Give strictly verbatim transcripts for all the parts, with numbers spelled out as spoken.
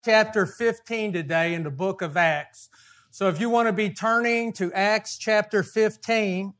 Chapter fifteen today in the book of Acts. So if you want to be turning to Acts chapter fifteen,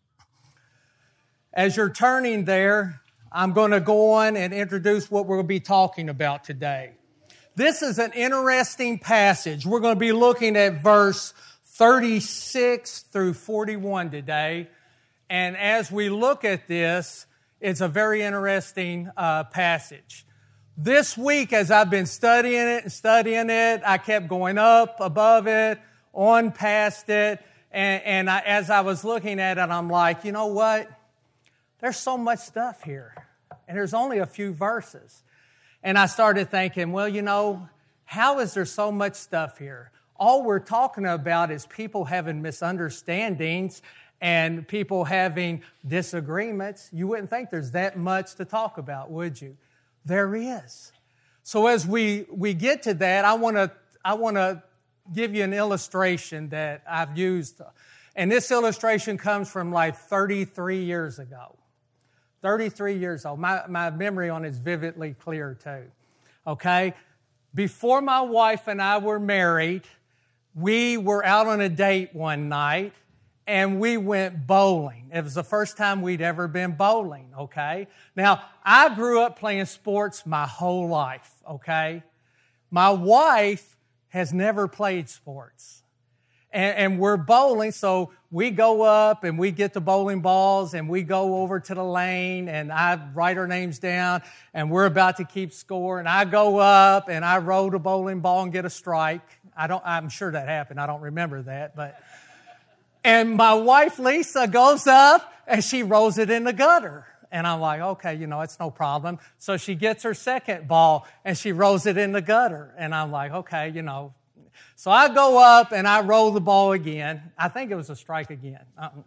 as you're turning there, I'm going to go on and introduce what we're going to be talking about today. This is an interesting passage. We're going to be looking at verse thirty-six through forty-one today. And as we look at this, it's a very interesting uh, passage. This week, as I've been studying it and studying it, I kept going up above it, on past it, and, and I, as I was looking at it, I'm like, you know what? There's so much stuff here, and there's only a few verses. And I started thinking, well, you know, how is there so much stuff here? All we're talking about is people having misunderstandings and people having disagreements. You wouldn't think there's that much to talk about, would you? There is. So as we, we get to that, I want to I want to give you an illustration that I've used. And this illustration comes from like thirty-three years ago. thirty-three years old. My, my memory on it is vividly clear too. Okay? Before my wife and I were married, we were out on a date one night and we went bowling. It was the first time we'd ever been bowling, okay? Now, I grew up playing sports my whole life, okay? My wife has never played sports. And, and we're bowling, so we go up and we get the bowling balls and we go over to the lane and I write our names down and we're about to keep score. And I go up and I roll the bowling ball and get a strike. I don't, I'm sure that happened. I don't remember that, but... And my wife, Lisa, goes up and she rolls it in the gutter. And I'm like, okay, you know, it's no problem. So she gets her second ball and she rolls it in the gutter. And I'm like, okay, you know. So I go up and I roll the ball again. I think it was a strike again.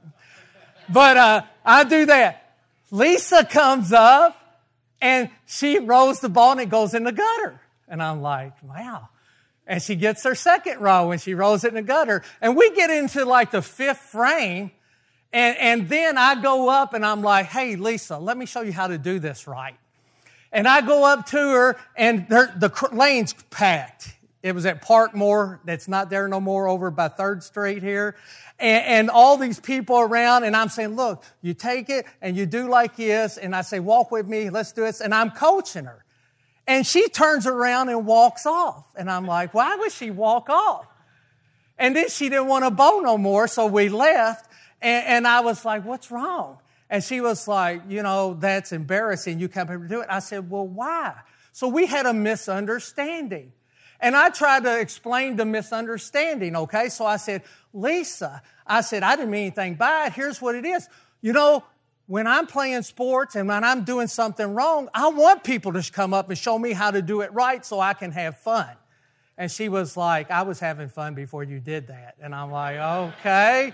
But uh, I do that. Lisa comes up and she rolls the ball and it goes in the gutter. And I'm like, wow. And she gets her second row and she rolls it in the gutter. And we get into like the fifth frame. And, and then I go up and I'm like, hey, Lisa, let me show you how to do this right. And I go up to her and the lane's packed. It was at Parkmore. That's not there no more, over by third Street here. And, and all these people around. And I'm saying, look, you take it and you do like this. And I say, walk with me. Let's do this. And I'm coaching her. And she turns around and walks off. And I'm like, why would she walk off? And then she didn't want to bowl no more, so we left. And, and I was like, what's wrong? And she was like, you know, that's embarrassing. You come here to do it. I said, well, why? So we had a misunderstanding. And I tried to explain the misunderstanding, okay? So I said, Lisa, I said, I didn't mean anything by it. Here's what it is. You know, when I'm playing sports and when I'm doing something wrong, I want people to come up and show me how to do it right so I can have fun. And she was like, I was having fun before you did that. And I'm like, okay.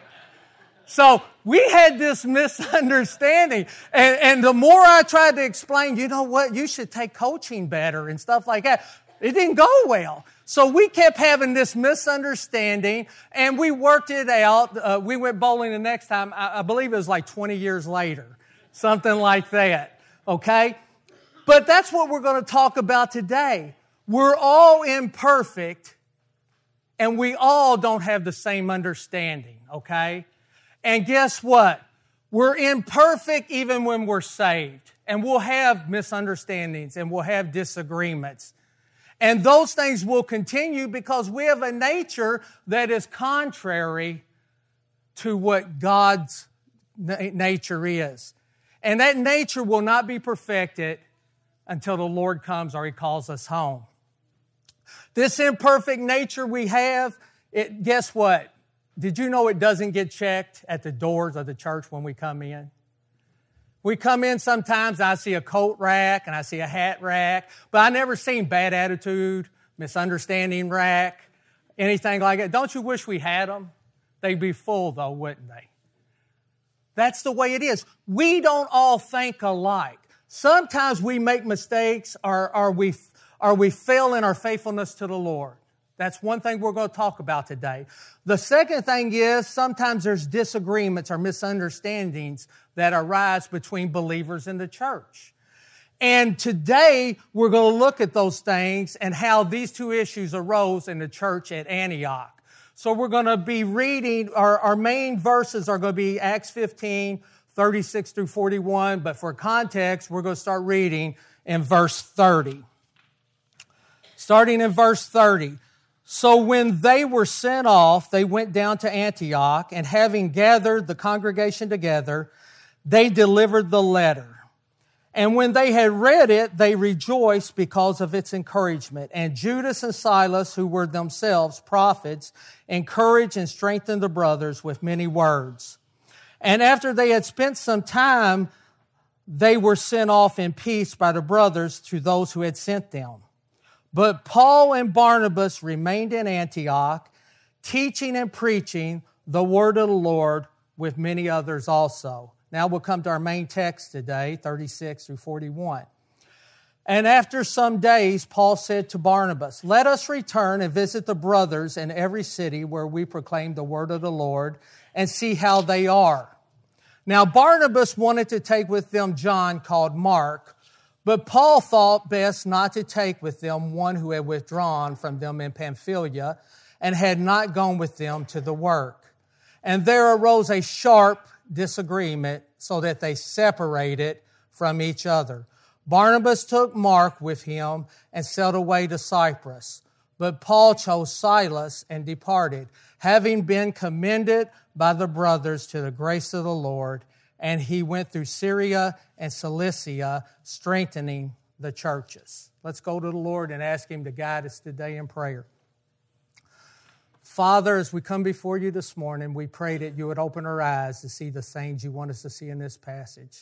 So we had this misunderstanding. And, and the more I tried to explain, you know what, you should take coaching better and stuff like that, it didn't go well. So we kept having this misunderstanding, and we worked it out. Uh, we went bowling the next time. I, I believe it was like twenty years later, something like that, okay? But that's what we're going to talk about today. We're all imperfect, and we all don't have the same understanding, okay? And guess what? We're imperfect even when we're saved, and we'll have misunderstandings, and we'll have disagreements. And those things will continue because we have a nature that is contrary to what God's na- nature is. And that nature will not be perfected until the Lord comes or He calls us home. This imperfect nature we have, it, guess what? Did you know it doesn't get checked at the doors of the church when we come in? We come in sometimes, I see a coat rack and I see a hat rack, but I never seen bad attitude, misunderstanding rack, anything like that. Don't you wish we had them? They'd be full though, wouldn't they? That's the way it is. We don't all think alike. Sometimes we make mistakes or, or, we, or we fail in our faithfulness to the Lord. That's one thing we're going to talk about today. The second thing is sometimes there's disagreements or misunderstandings that arise between believers in the church. And today, we're going to look at those things and how these two issues arose in the church at Antioch. So we're going to be reading, our, our main verses are going to be Acts fifteen, thirty-six through forty-one, but for context, we're going to start reading in verse thirty. Starting in verse thirty. So when they were sent off, they went down to Antioch, and having gathered the congregation together, they delivered the letter. And when they had read it, they rejoiced because of its encouragement. And Judas and Silas, who were themselves prophets, encouraged and strengthened the brothers with many words. And after they had spent some time, they were sent off in peace by the brothers to those who had sent them. But Paul and Barnabas remained in Antioch, teaching and preaching the word of the Lord with many others also. Now we'll come to our main text today, thirty-six through forty-one. And after some days, Paul said to Barnabas, "Let us return and visit the brothers in every city where we proclaim the word of the Lord and see how they are." Now Barnabas wanted to take with them John called Mark, but Paul thought best not to take with them one who had withdrawn from them in Pamphylia and had not gone with them to the work. And there arose a sharp disagreement so that they separated from each other. Barnabas took Mark with him and sailed away to Cyprus. But Paul chose Silas and departed, having been commended by the brothers to the grace of the Lord. And he went through Syria and Cilicia, strengthening the churches. Let's go to the Lord and ask Him to guide us today in prayer. Father, as we come before you this morning, we pray that you would open our eyes to see the things you want us to see in this passage.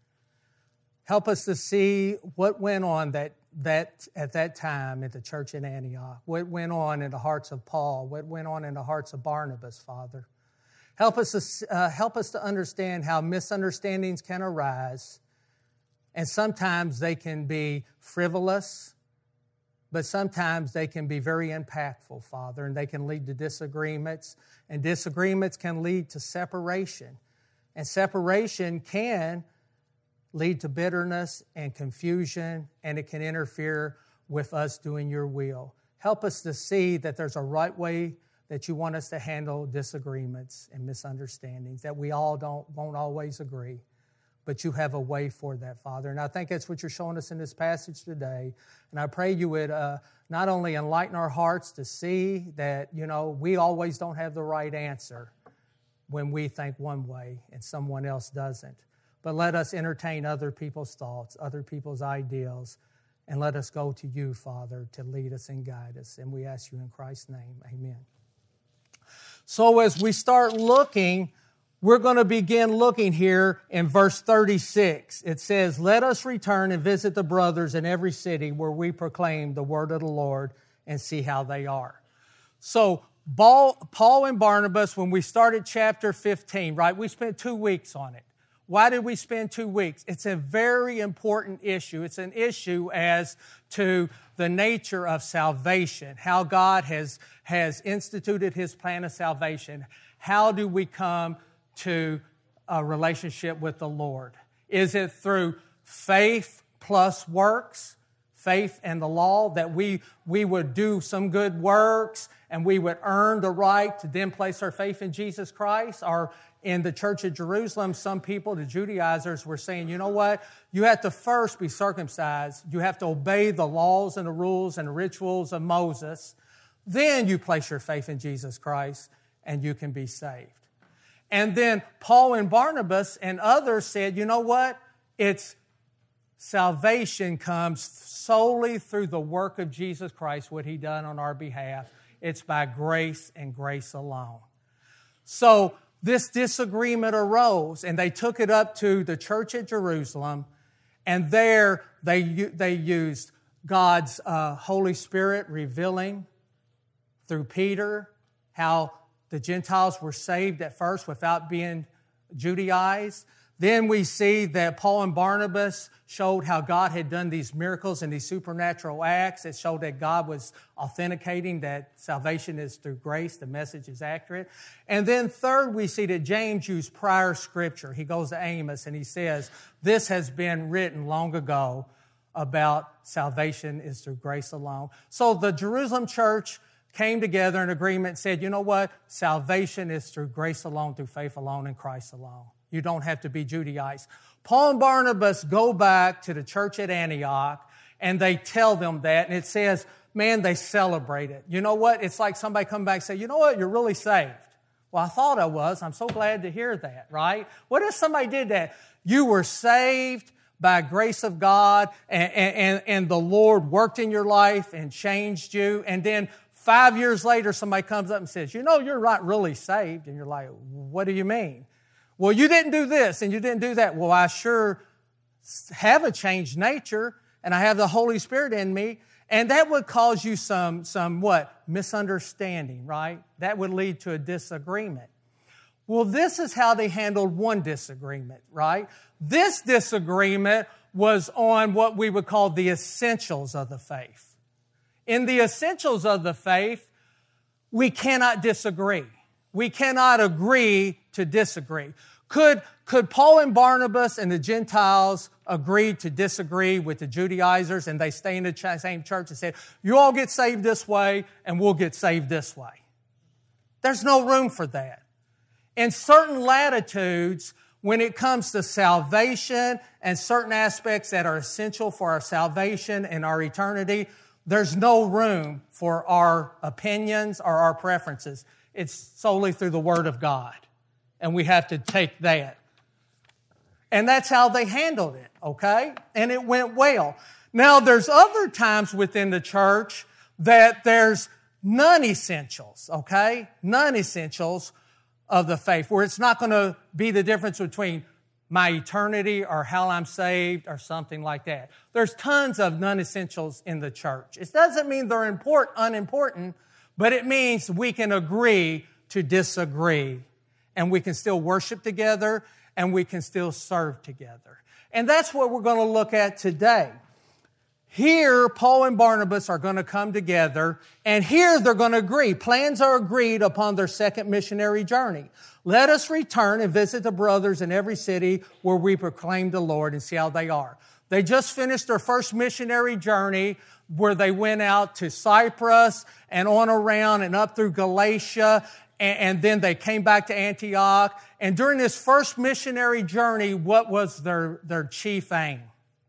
Help us to see what went on that, that at that time at the church in Antioch, what went on in the hearts of Paul, what went on in the hearts of Barnabas, Father. Help us to, uh, help us to understand how misunderstandings can arise, and sometimes they can be frivolous, but sometimes they can be very impactful, Father, and they can lead to disagreements, and disagreements can lead to separation. And separation can lead to bitterness and confusion, and it can interfere with us doing your will. Help us to see that there's a right way that you want us to handle disagreements and misunderstandings, that we all don't won't always agree. But you have a way for that, Father. And I think that's what you're showing us in this passage today. And I pray you would uh, not only enlighten our hearts to see that, you know, we always don't have the right answer when we think one way and someone else doesn't. But let us entertain other people's thoughts, other people's ideals, and let us go to you, Father, to lead us and guide us. And we ask you in Christ's name, amen. So as we start looking, we're going to begin looking here in verse thirty-six. It says, "Let us return and visit the brothers in every city where we proclaim the word of the Lord and see how they are." So Paul and Barnabas, when we started chapter fifteen, right, we spent two weeks on it. Why did we spend two weeks? It's a very important issue. It's an issue as to the nature of salvation, how God has, has instituted His plan of salvation. How do we come to a relationship with the Lord? Is it through faith plus works, faith and the law, that we, we would do some good works and we would earn the right to then place our faith in Jesus Christ? Or in the church of Jerusalem, some people, the Judaizers, were saying, you know what? You have to first be circumcised. You have to obey the laws and the rules and the rituals of Moses. Then you place your faith in Jesus Christ and you can be saved. And then Paul and Barnabas and others said, you know what? It's salvation comes solely through the work of Jesus Christ, what He done on our behalf. It's by grace and grace alone. So this disagreement arose, and they took it up to the church at Jerusalem, and there they, they used God's uh, Holy Spirit revealing through Peter how the Gentiles were saved at first without being Judaized. Then we see that Paul and Barnabas showed how God had done these miracles and these supernatural acts. It showed that God was authenticating that salvation is through grace, the message is accurate. And then third, we see that James used prior scripture. He goes to Amos and he says, this has been written long ago about salvation is through grace alone. So the Jerusalem church came together in agreement and said, you know what? Salvation is through grace alone, through faith alone, in Christ alone. You don't have to be Judaized. Paul and Barnabas go back to the church at Antioch, and they tell them that, and it says, man, they celebrate it. You know what? It's like somebody come back and say, you know what? You're really saved. Well, I thought I was. I'm so glad to hear that, right? What if somebody did that? You were saved by grace of God, and, and, and the Lord worked in your life and changed you, and then five years later, somebody comes up and says, you know, you're not really saved. And you're like, what do you mean? Well, you didn't do this and you didn't do that. Well, I sure have a changed nature and I have the Holy Spirit in me. And that would cause you some, some what? Misunderstanding, right? That would lead to a disagreement. Well, this is how they handled one disagreement, right? This disagreement was on what we would call the essentials of the faith. In the essentials of the faith, we cannot disagree. We cannot agree to disagree. Could, could Paul and Barnabas and the Gentiles agree to disagree with the Judaizers, and they stay in the ch- same church and say, you all get saved this way and we'll get saved this way? There's no room for that. In certain latitudes, when it comes to salvation and certain aspects that are essential for our salvation and our eternity, there's no room for our opinions or our preferences. It's solely through the Word of God. And we have to take that. And that's how they handled it, okay? And it went well. Now, there's other times within the church that there's non-essentials, okay? Non-essentials of the faith, where it's not going to be the difference between my eternity or how I'm saved or something like that. There's tons of non-essentials in the church. It doesn't mean they're important, unimportant, but it means we can agree to disagree, and we can still worship together, and we can still serve together. And that's what we're going to look at today. Here, Paul and Barnabas are going to come together, and here they're going to agree. Plans are agreed upon their second missionary journey. Let us return and visit the brothers in every city where we proclaim the Lord and see how they are. They just finished their first missionary journey where they went out to Cyprus and on around and up through Galatia, and, and then they came back to Antioch. And during this first missionary journey, what was their, their chief aim?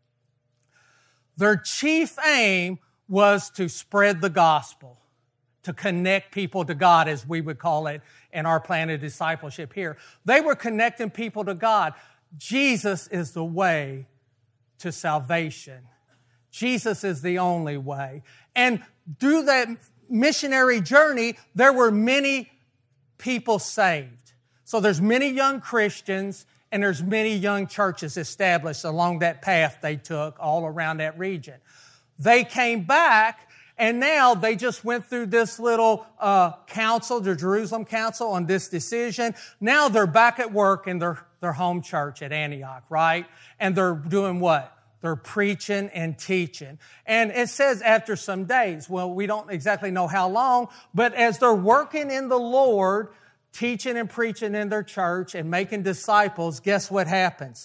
Their chief aim was to spread the gospel, to connect people to God, as we would call it in our plan of discipleship here. They were connecting people to God. Jesus is the way to salvation. Jesus is the only way. And through that missionary journey, there were many people saved. So there's many young Christians, and there's many young churches established along that path they took all around that region. They came back, and now they just went through this little uh, council, the Jerusalem Council, on this decision. Now they're back at work in their, their home church at Antioch, right? And they're doing what? They're preaching and teaching. And it says after some days, well, we don't exactly know how long, but as they're working in the Lord, teaching and preaching in their church and making disciples, guess what happens?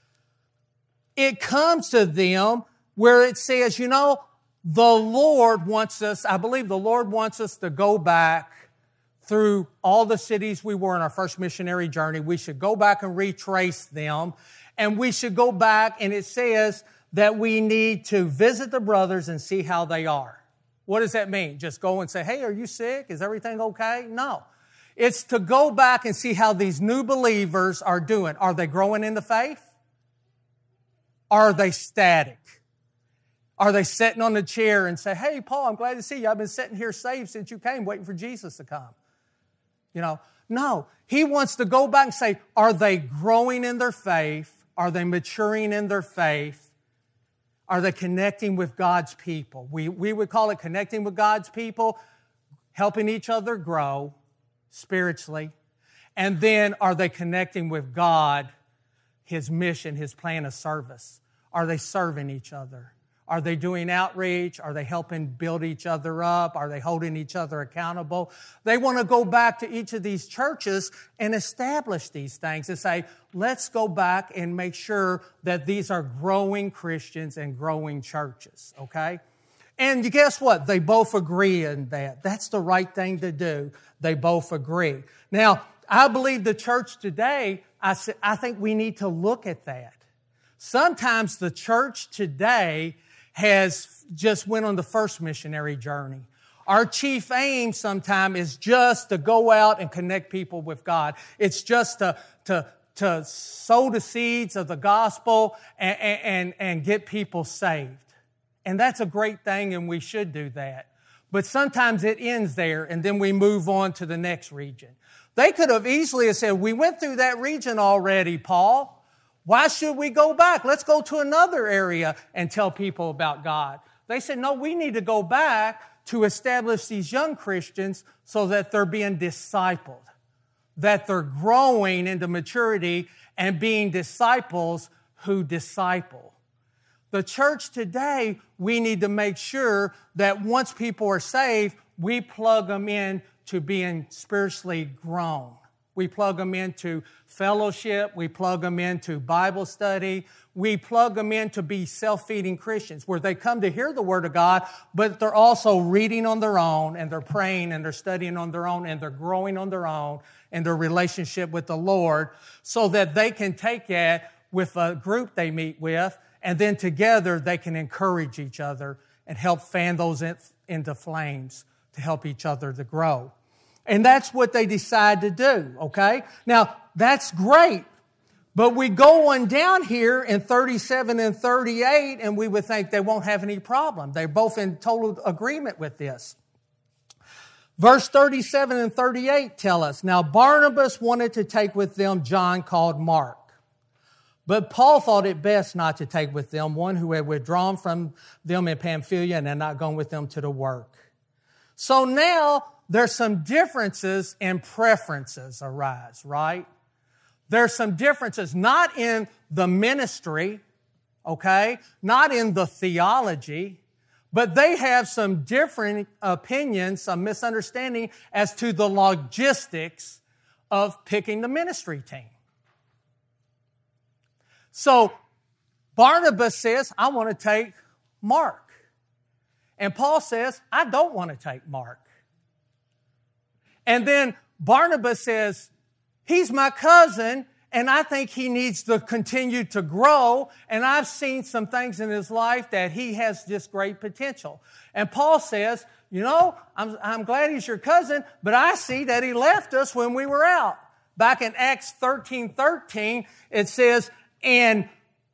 It comes to them where it says, you know, the Lord wants us, I believe the Lord wants us to go back through all the cities we were in our first missionary journey. We should go back and retrace them. And we should go back, and it says that we need to visit the brothers and see how they are. What does that mean? Just go and say, hey, are you sick? Is everything okay? No. It's to go back and see how these new believers are doing. Are they growing in the faith? Are they static? Are they sitting on the chair and say, hey, Paul, I'm glad to see you. I've been sitting here saved since you came, waiting for Jesus to come. You know, no. He wants to go back and say, are they growing in their faith? Are they maturing in their faith? Are they connecting with God's people? We, we would call it connecting with God's people, helping each other grow spiritually. And then are they connecting with God, His mission, His plan of service? Are they serving each other? Are they doing outreach? Are they helping build each other up? Are they holding each other accountable? They want to go back to each of these churches and establish these things and say, let's go back and make sure that these are growing Christians and growing churches, okay? And you guess what? They both agree in that. That's the right thing to do. They both agree. Now, I believe the church today, I, I think we need to look at that. Sometimes the church today has just went on the first missionary journey. Our chief aim sometimes is just to go out and connect people with God. It's just to, to, to sow the seeds of the gospel and, and, and get people saved. And that's a great thing, and we should do that. But sometimes it ends there, and then we move on to the next region. They could have easily have said, we went through that region already, Paul. Why should we go back? Let's go to another area and tell people about God. They said, no, we need to go back to establish these young Christians so that they're being discipled, that they're growing into maturity and being disciples who disciple. The church today, we need to make sure that once people are saved, we plug them in to being spiritually grown. We plug them into fellowship. We plug them into Bible study. We plug them in to be self-feeding Christians where they come to hear the Word of God, but they're also reading on their own, and they're praying, and they're studying on their own, and they're growing on their own in their relationship with the Lord so that they can take it with a group they meet with, and then together they can encourage each other and help fan those into flames to help each other to grow. And that's what they decide to do, okay? Now, that's great. But we go on down here in thirty-seven and thirty-eight, and we would think they won't have any problem. They're both in total agreement with this. Verse thirty-seven and thirty-eight tell us, now Barnabas wanted to take with them John called Mark. But Paul thought it best not to take with them one who had withdrawn from them in Pamphylia and had not gone with them to the work. So now there's some differences and preferences arise, right? There's some differences, not in the ministry, okay? Not in the theology, but they have some different opinions, some misunderstanding as to the logistics of picking the ministry team. So Barnabas says, I want to take Mark. And Paul says, I don't want to take Mark. And then Barnabas says, he's my cousin, and I think he needs to continue to grow, and I've seen some things in his life that he has just great potential. And Paul says, you know, I'm, I'm glad he's your cousin, but I see that he left us when we were out. Back in Acts thirteen thirteen, it says, and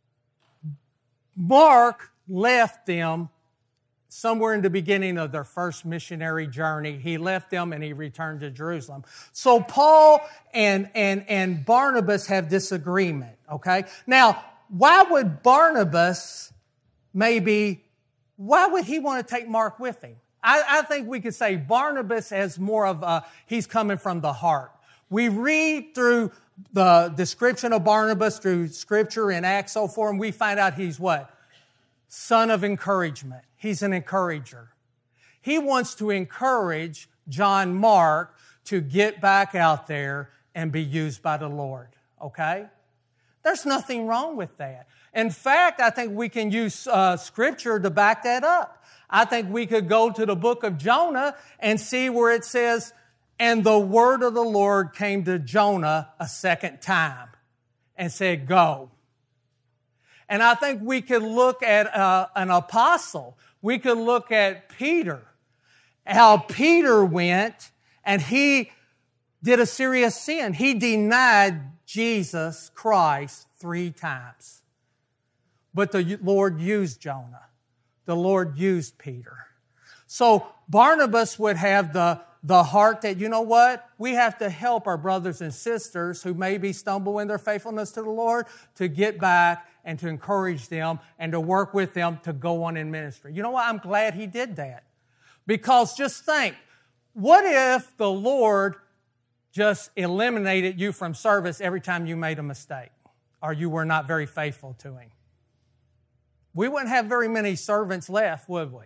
Mark left them somewhere in the beginning of their first missionary journey. He left them and he returned to Jerusalem. So Paul and, and, and Barnabas have disagreement, okay? Now, why would Barnabas maybe, why would he want to take Mark with him? I, I think we could say Barnabas has more of a, he's coming from the heart. We read through the description of Barnabas through Scripture in Acts oh four, and we find out he's what? Son of encouragement. He's an encourager. He wants to encourage John Mark to get back out there and be used by the Lord, okay? There's nothing wrong with that. In fact, I think we can use uh, Scripture to back that up. I think we could go to the book of Jonah and see where it says, and the word of the Lord came to Jonah a second time and said, go. And I think we could look at uh, an apostle. We could look at Peter, how Peter went and he did a serious sin. He denied Jesus Christ three times. But the Lord used Jonah. The Lord used Peter. So Barnabas would have the, the heart that, you know what? We have to help our brothers and sisters who maybe stumble in their faithfulness to the Lord to get back and to encourage them and to work with them to go on in ministry. You know what? I'm glad he did that. Because just think, what if the Lord just eliminated you from service every time you made a mistake or you were not very faithful to Him? we wouldn't have very many servants left, would we?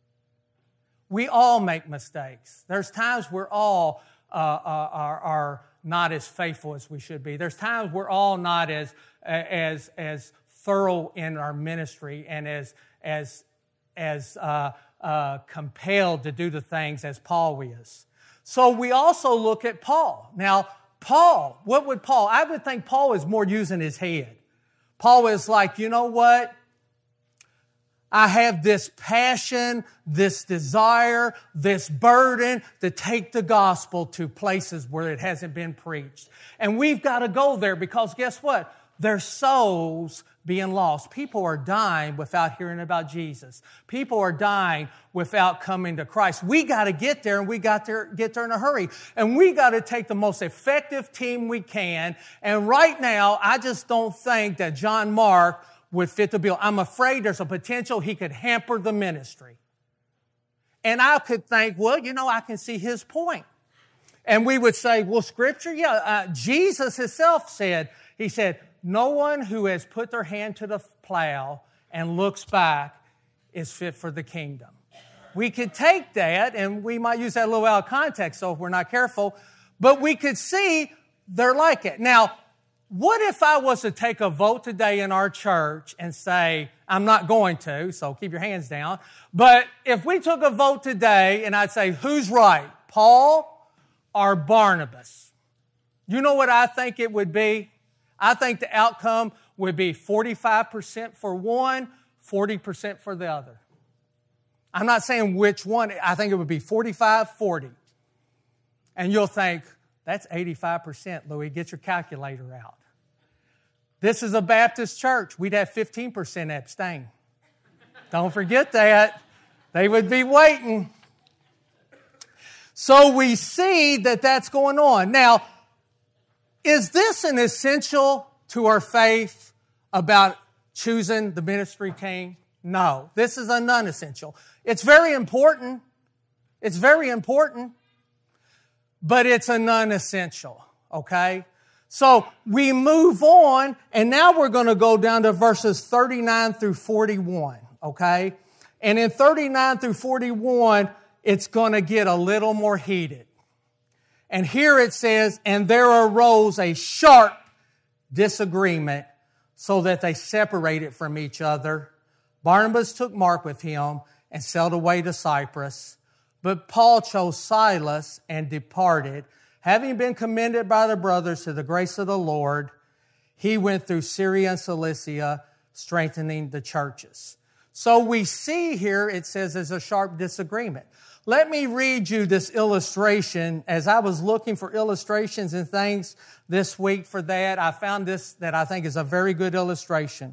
We all make mistakes. There's times we're all uh, uh, are, are not as faithful as we should be. There's times we're all not as as as thorough in our ministry and as as as uh, uh, compelled to do the things as Paul is. So we also look at Paul. Now, Paul, what would Paul? I would think Paul is more using his head. Paul is like, you know what? I have this passion, this desire, this burden to take the gospel to places where it hasn't been preached. And we've got to go there because guess what? There's souls being lost. People are dying without hearing about Jesus. People are dying without coming to Christ. We got to get there, and we got to get there in a hurry. And we got to take the most effective team we can. And right now, I just don't think that John Mark would fit the bill. I'm afraid there's a potential he could hamper the ministry. And I could think, well, you know, I can see his point. And we would say, well, Scripture, yeah, uh, Jesus himself said, he said, no one who has put their hand to the plow and looks back is fit for the kingdom. We could take that, and we might use that a little out of context, so if we're not careful, but we could see they're like it. Now, what if I was to take a vote today in our church and say, I'm not going to, so keep your hands down, but if we took a vote today and I'd say, who's right, Paul or Barnabas? You know what I think it would be? I think the outcome would be forty-five percent for one, forty percent for the other. I'm not saying which one. I think it would be forty-five forty. And you'll think, that's eighty-five percent, Louis. Get your calculator out. This is a Baptist church. We'd have fifteen percent abstain. Don't forget that. They would be waiting. So we see that that's going on. Now, is this an essential to our faith about choosing the ministry team? No, this is a non-essential. It's very important. It's very important, but it's a non-essential, okay? So we move on, and now we're going to go down to verses thirty-nine through forty-one, okay? And in thirty-nine through forty-one, it's going to get a little more heated. And here it says, and there arose a sharp disagreement so that they separated from each other. Barnabas took Mark with him and sailed away to Cyprus. But Paul chose Silas and departed. Having been commended by the brothers to the grace of the Lord, he went through Syria and Cilicia, strengthening the churches. So we see here, it says there's a sharp disagreement. Let me read you this illustration. As I was looking for illustrations and things this week for that, I found this that I think is a very good illustration.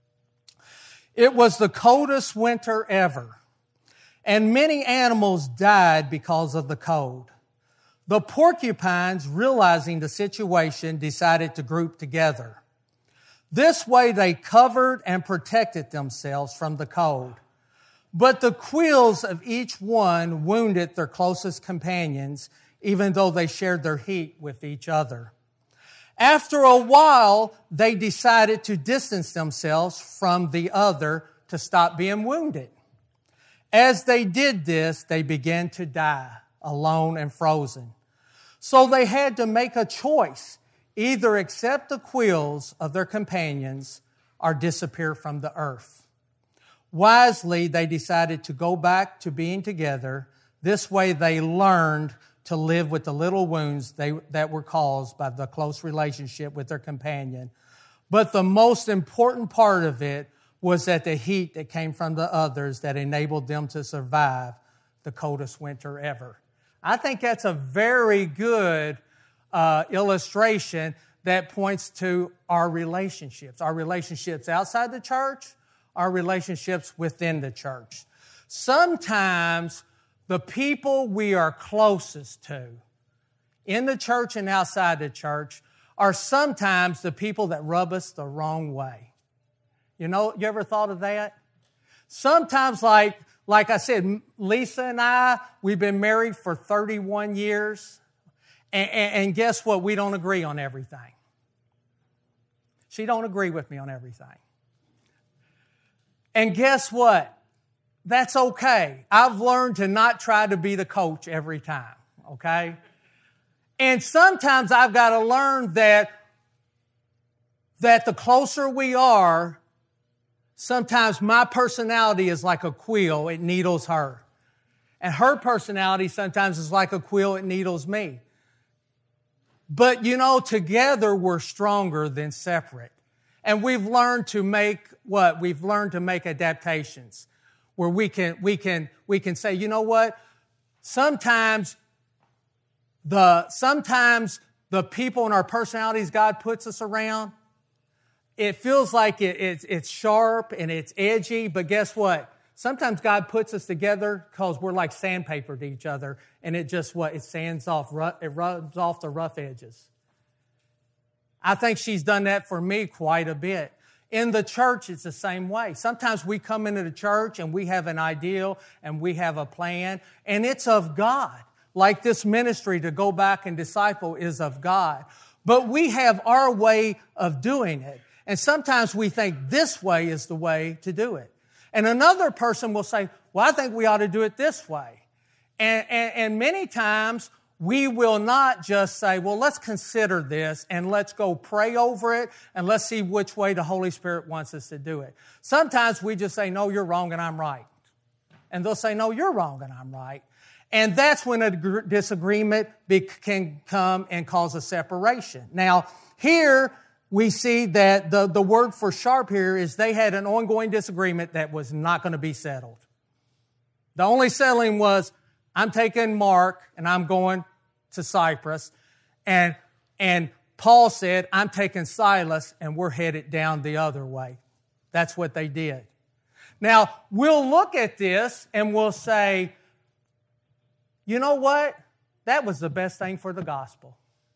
It was the coldest winter ever, and many animals died because of the cold. The porcupines, realizing the situation, decided to group together. This way they covered and protected themselves from the cold. But the quills of each one wounded their closest companions, even though they shared their heat with each other. After a while, they decided to distance themselves from the other to stop being wounded. As they did this, they began to die, alone and frozen. So they had to make a choice, either accept the quills of their companions or disappear from the earth. Wisely, they decided to go back to being together. This way they learned to live with the little wounds they, that were caused by the close relationship with their companion. But the most important part of it was that the heat that came from the others that enabled them to survive the coldest winter ever. I think that's a very good uh, illustration that points to our relationships, our relationships outside the church, our relationships within the church. Sometimes the people we are closest to in the church and outside the church are sometimes the people that rub us the wrong way. You know, you ever thought of that? Sometimes, like, like I said, Lisa and I, we've been married for thirty-one years. And, and, and guess what? We don't agree on everything. She don't agree with me on everything. And guess what? That's okay. I've learned to not try to be the coach every time, okay? And sometimes I've got to learn that, that the closer we are, sometimes my personality is like a quill, it needles her. And her personality sometimes is like a quill, it needles me. But you know, together we're stronger than separate. And we've learned to make what? We've learned to make adaptations where we can, we can, we can say, you know what? Sometimes the, sometimes the people and our personalities God puts us around, it feels like it, it's, it's sharp and it's edgy, but guess what? Sometimes God puts us together because we're like sandpaper to each other, and it just what? It sands off, it rubs off the rough edges. I think she's done that for me quite a bit. In the church, it's the same way. Sometimes we come into the church and we have an ideal and we have a plan, and it's of God. Like this ministry to go back and disciple is of God. But we have our way of doing it. And sometimes we think this way is the way to do it. And another person will say, well, I think we ought to do it this way. And, and, and many times we will not just say, well, let's consider this and let's go pray over it and let's see which way the Holy Spirit wants us to do it. Sometimes we just say, no, you're wrong and I'm right. And they'll say, no, you're wrong and I'm right. And that's when a disagreement can come and cause a separation. Now, here we see that the, the word for sharp here is they had an ongoing disagreement that was not going to be settled. The only settling was, I'm taking Mark and I'm going to Cyprus. And, and Paul said, I'm taking Silas and we're headed down the other way. That's what they did. Now, we'll look at this and we'll say, you know what? That was the best thing for the gospel.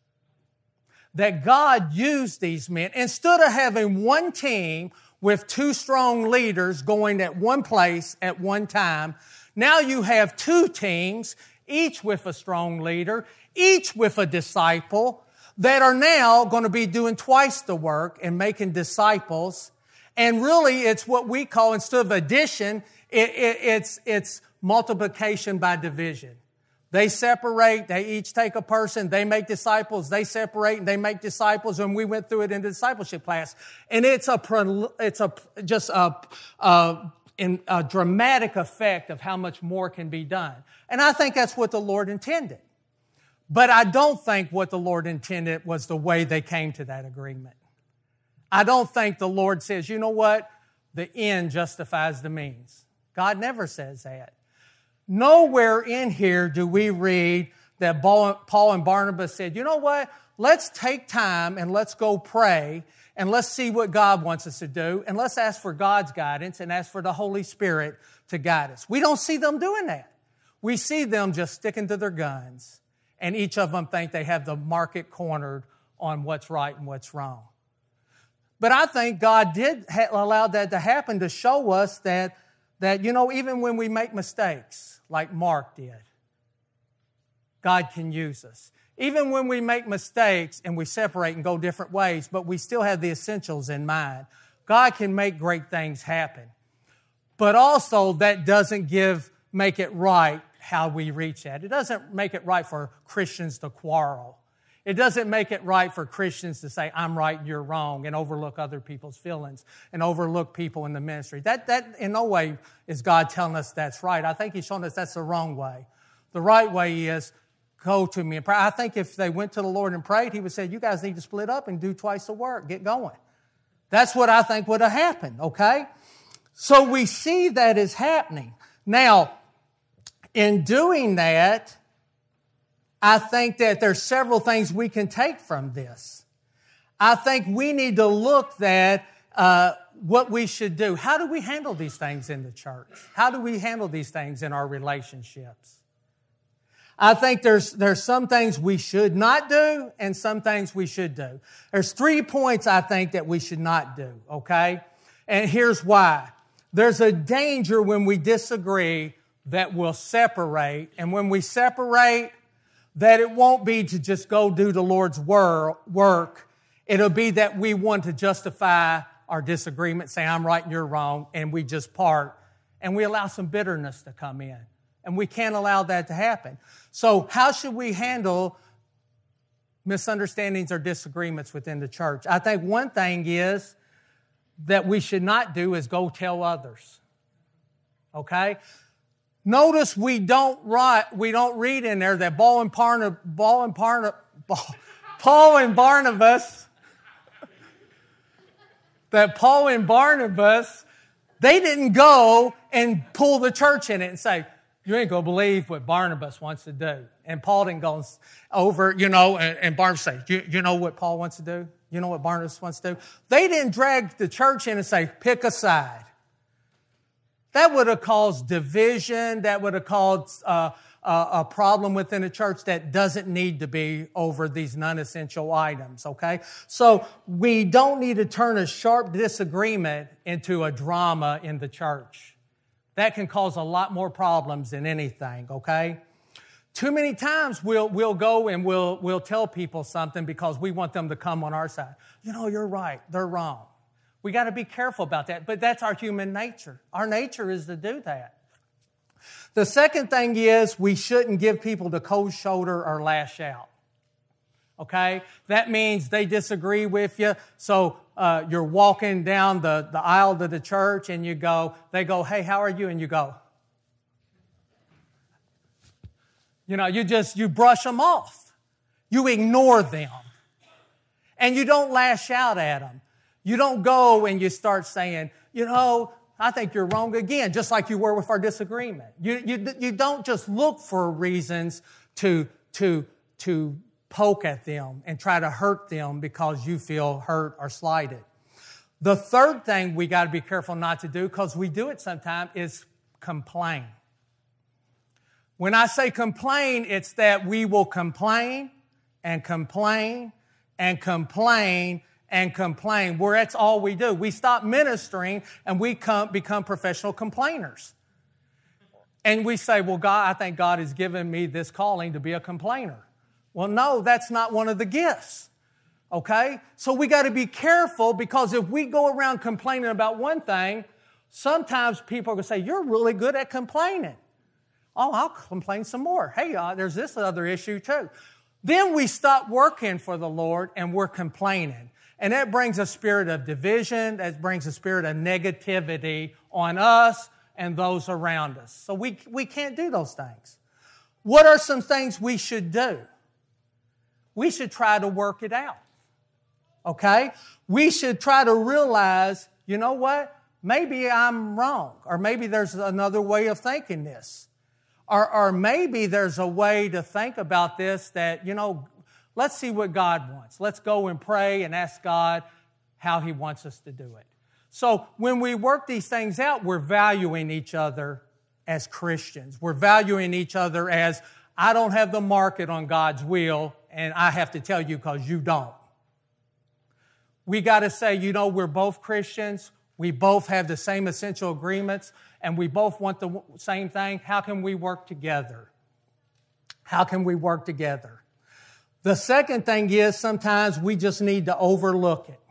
That God used these men. Instead of having one team with two strong leaders going at one place at one time, now you have two teams, each with a strong leader, each with a disciple, that are now going to be doing twice the work and making disciples. And really, it's what we call, instead of addition, it, it, it's, it's multiplication by division. They separate, they each take a person, they make disciples, they separate and they make disciples, and we went through it in the discipleship class. And it's a, it's a, just a, a, a dramatic effect of how much more can be done. And I think that's what the Lord intended. But I don't think what the Lord intended was the way they came to that agreement. I don't think the Lord says, you know what? The end justifies the means. God never says that. Nowhere in here do we read that Paul and Barnabas said, you know what? Let's take time and let's go pray and let's see what God wants us to do, and let's ask for God's guidance and ask for the Holy Spirit to guide us. We don't see them doing that. We see them just sticking to their guns, and each of them think they have the market cornered on what's right and what's wrong. But I think God did ha- allow that to happen to show us that That, you know, even when we make mistakes, like Mark did, God can use us. Even when we make mistakes and we separate and go different ways, but we still have the essentials in mind, God can make great things happen. But also, that doesn't give, make it right how we reach that. It doesn't make it right for Christians to quarrel. It doesn't make it right for Christians to say, I'm right and you're wrong, and overlook other people's feelings and overlook people in the ministry. That, that in no way is God telling us that's right. I think He's showing us that's the wrong way. The right way is, go to me and pray. I think if they went to the Lord and prayed, He would say, you guys need to split up and do twice the work. Get going. That's what I think would have happened, okay? So we see that is happening. Now, in doing that, I think that there's several things we can take from this. I think we need to look at uh, what we should do. How do we handle these things in the church? How do we handle these things in our relationships? I think there's, there's some things we should not do and some things we should do. There's three points I think that we should not do, okay? And here's why. There's a danger when we disagree that we'll separate. And when we separate, that it won't be to just go do the Lord's work. It'll be that we want to justify our disagreement, say I'm right and you're wrong, and we just part, and we allow some bitterness to come in. And we can't allow that to happen. So how should we handle misunderstandings or disagreements within the church? I think one thing is that we should not do is go tell others. Okay? Notice we don't write, we don't read in there that Paul and Barnabas, Paul and Barnabas, Paul and Barnabas, that Paul and Barnabas, they didn't go and pull the church in it and say, you ain't going to believe what Barnabas wants to do. And Paul didn't go over, you know, and, and Barnabas say, you, you know what Paul wants to do? You know what Barnabas wants to do? They didn't drag the church in and say, pick a side. That would have caused division. That would have caused uh, a, a problem within the church that doesn't need to be over these non-essential items, okay? So we don't need to turn a sharp disagreement into a drama in the church. That can cause a lot more problems than anything, okay? Too many times we'll, we'll go and we'll, we'll tell people something because we want them to come on our side. You know, you're right. They're wrong. We got to be careful about that, but that's our human nature. Our nature is to do that. The second thing is we shouldn't give people the cold shoulder or lash out. Okay? That means they disagree with you. So uh, you're walking down the, the aisle to the church and you go, they go, hey, how are you? And you go, you know, you just, you brush them off. You ignore them. And you don't lash out at them. You don't go and you start saying, you know, I think you're wrong again, just like you were with our disagreement. You, you, you don't just look for reasons to, to, to poke at them and try to hurt them because you feel hurt or slighted. The third thing we got to be careful not to do, because we do it sometimes, is complain. When I say complain, it's that we will complain and complain and complain and complain, where that's all we do. We stop ministering and we come, become professional complainers. And we say, well, God, I think God has given me this calling to be a complainer. Well, no, that's not one of the gifts. Okay? So we got to be careful, because if we go around complaining about one thing, sometimes people are going to say, you're really good at complaining. Oh, I'll complain some more. Hey, uh, there's this other issue too. Then we stop working for the Lord and we're complaining. And that brings a spirit of division. That brings a spirit of negativity on us and those around us. So we, we can't do those things. What are some things we should do? We should try to work it out. Okay? We should try to realize, you know what? Maybe I'm wrong. Or maybe there's another way of thinking this. Or, or maybe there's a way to think about this that, you know, let's see what God wants. Let's go and pray and ask God how He wants us to do it. So when we work these things out, we're valuing each other as Christians. We're valuing each other as, I don't have the market on God's will, and I have to tell you because you don't. We got to say, you know, we're both Christians. We both have the same essential agreements, and we both want the same thing. How can we work together? How can we work together? The second thing is sometimes we just need to overlook it.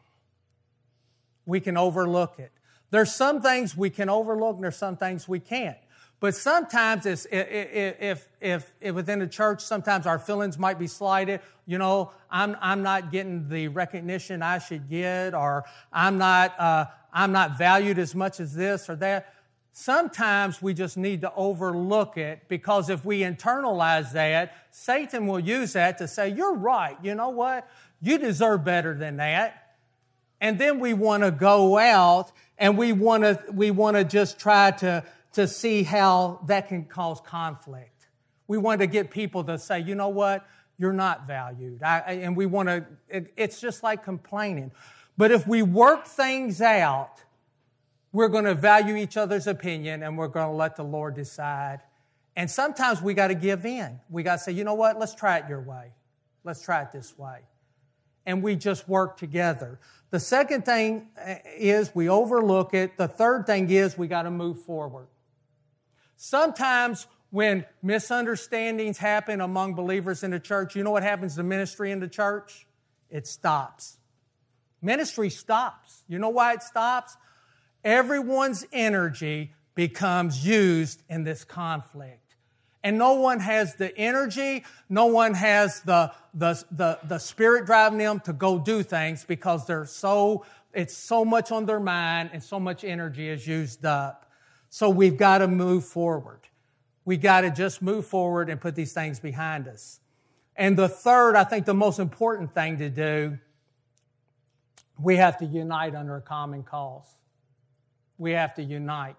We can overlook it. There's some things we can overlook, and there's some things we can't. But sometimes it's, if, if, if within the church, sometimes our feelings might be slighted. You know, I'm, I'm not getting the recognition I should get, or I'm not, uh, I'm not valued as much as this or that. Sometimes we just need to overlook it, because if we internalize that, Satan will use that to say, you're right. You know what? You deserve better than that. And then we want to go out and we want to, we want to just try to, to see how that can cause conflict. We want to get people to say, you know what? You're not valued. I, and we want to, it, it's just like complaining. But if we work things out, we're going to value each other's opinion and we're going to let the Lord decide. And sometimes we got to give in. We got to say, you know what? Let's try it your way. Let's try it this way. And we just work together. The second thing is we overlook it. The third thing is we got to move forward. Sometimes when misunderstandings happen among believers in the church, you know what happens to ministry in the church? It stops. Ministry stops. You know why it stops? Everyone's energy becomes used in this conflict. And no one has the energy, no one has the, the, the, the spirit driving them to go do things because they're so, it's so much on their mind and so much energy is used up. So we've got to move forward. We got to just move forward and put these things behind us. And the third, I think the most important thing to do, we have to unite under a common cause. We have to unite.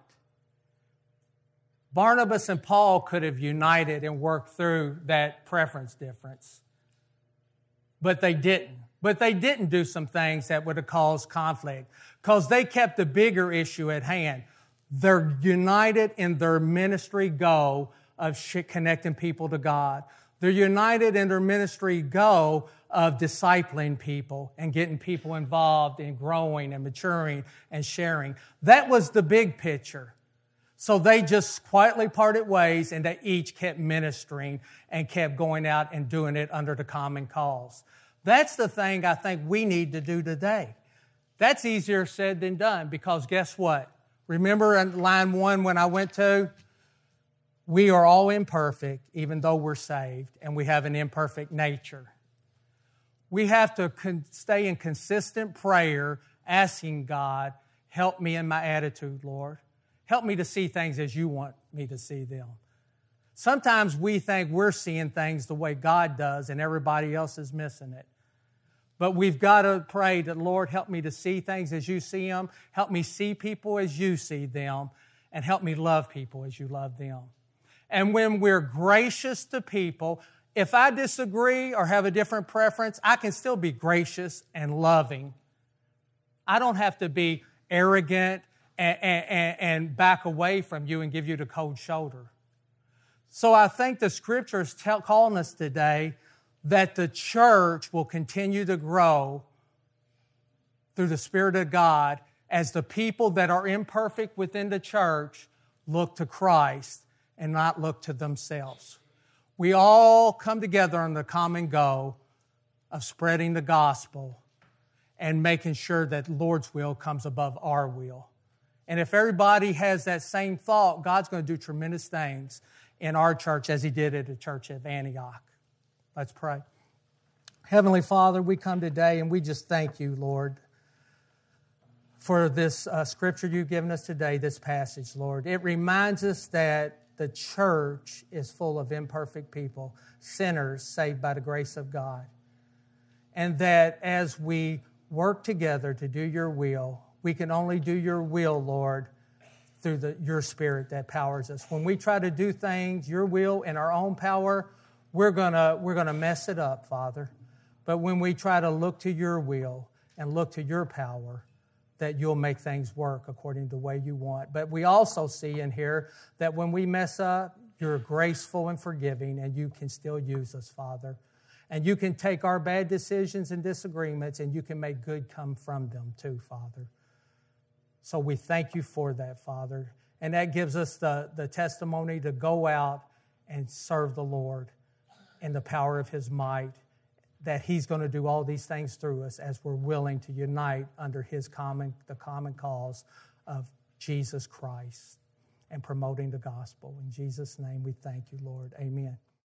Barnabas and Paul could have united and worked through that preference difference. But they didn't. But they didn't do some things that would have caused conflict because they kept the bigger issue at hand. They're united in their ministry goal of connecting people to God. They're united in their ministry goal of discipling people and getting people involved in growing and maturing and sharing. That was the big picture. So they just quietly parted ways and they each kept ministering and kept going out and doing it under the common cause. That's the thing I think we need to do today. That's easier said than done because guess what? Remember in line one when I went to? We are all imperfect even though we're saved and we have an imperfect nature. We have to con- stay in consistent prayer asking God, help me in my attitude, Lord. Help me to see things as you want me to see them. Sometimes we think we're seeing things the way God does and everybody else is missing it. But we've got to pray that, Lord, help me to see things as you see them. Help me see people as you see them. And help me love people as you love them. And when we're gracious to people, if I disagree or have a different preference, I can still be gracious and loving. I don't have to be arrogant And, and, and back away from you and give you the cold shoulder. So I think the Scripture is tell, calling us today that the church will continue to grow through the Spirit of God as the people that are imperfect within the church look to Christ and not look to themselves. We all come together on the common goal of spreading the gospel and making sure that the Lord's will comes above our will. And if everybody has that same thought, God's going to do tremendous things in our church as He did at the church of Antioch. Let's pray. Heavenly Father, we come today and we just thank you, Lord, for this uh, scripture you've given us today, this passage, Lord. It reminds us that the church is full of imperfect people, sinners saved by the grace of God. And that as we work together to do your will, we can only do your will, Lord, through the, your Spirit that powers us. When we try to do things, your will, in our own power, we're gonna, we're gonna mess it up, Father. But when we try to look to your will and look to your power, that you'll make things work according to the way you want. But we also see in here that when we mess up, you're graceful and forgiving, and you can still use us, Father. And you can take our bad decisions and disagreements, and you can make good come from them too, Father. So we thank you for that, Father. And that gives us the, the testimony to go out and serve the Lord in the power of His might, that He's going to do all these things through us as we're willing to unite under His common, the common cause of Jesus Christ and promoting the gospel. In Jesus' name we thank you, Lord. Amen.